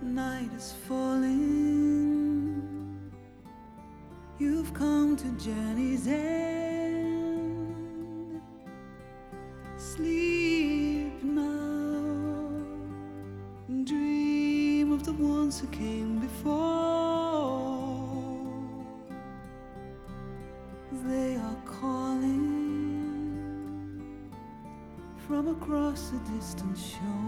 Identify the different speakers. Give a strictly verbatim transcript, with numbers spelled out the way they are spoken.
Speaker 1: Night is falling. You've come to journey's end. Sleep now, dream of the ones who came before. They are calling from across a distant shore.